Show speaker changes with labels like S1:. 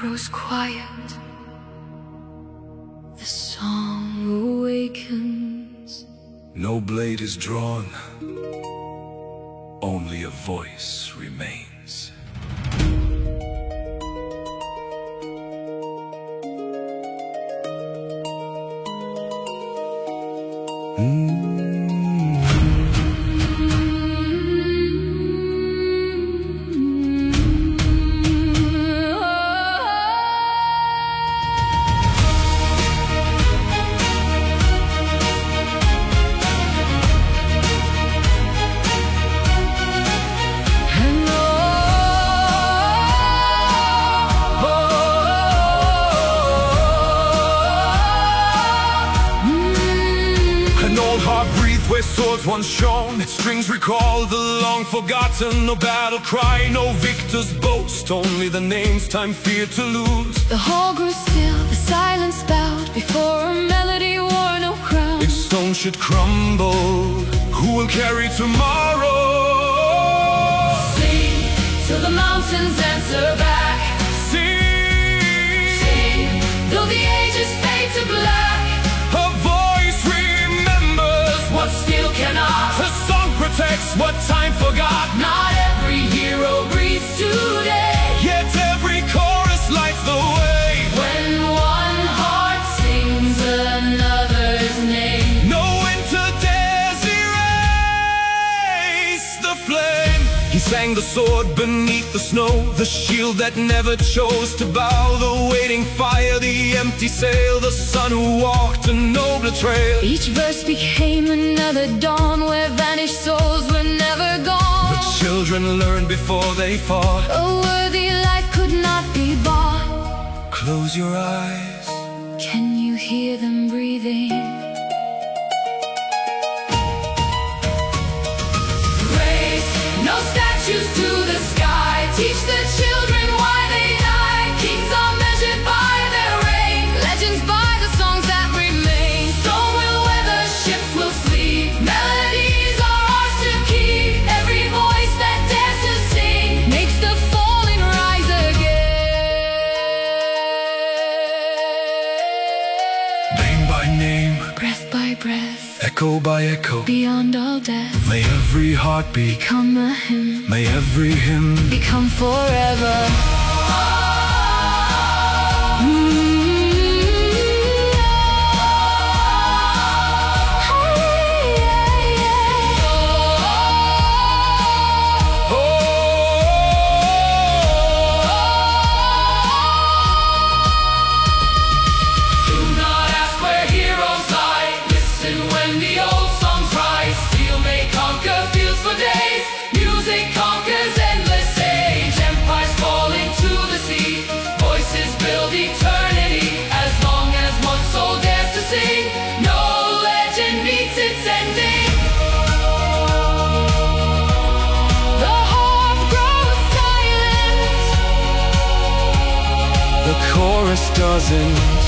S1: grows quiet, the song awakens.
S2: No blade is drawn, only a voice remains. Where swords once shone, strings recall the long forgotten. No battle cry, no victor's boast, only the names time feared to lose.
S1: The hall grew still, the silence bowed before a melody wore no crown.
S2: If stone should crumble, who will carry tomorrow?
S1: Sing till the mountains answer back. Sing though the ages fade to black. What still cannot.
S2: The song protects what time forgot.
S1: Not every hero breathes today,
S2: yet every chorus lights the way.
S1: When one heart sings another's name,
S2: no winter dares erase the flame. He sang the sword beneath the snow, the shield that never chose to bow, the waiting fire, the empty sail, the son who walked a nobler trail.
S1: Each verse became another dawn, where vanished souls were never gone.
S2: The children learned before they fought.
S1: A worthy life could not be bought.
S2: Close your eyes.
S1: Can you hear them breathing? No statues to the sky, teach the children why they die. Kings are measured by their reign, legends by the songs that remain. Stone will weather, ships will sleep, melodies are ours to keep. Every voice that dares to sing makes the fallen rise again.
S2: Name by name,
S1: Breath by breath,
S2: echo by echo,
S1: beyond all death.
S2: May every heartbeat
S1: become a hymn,
S2: may every hymn
S1: become forever.
S2: chorus doesn't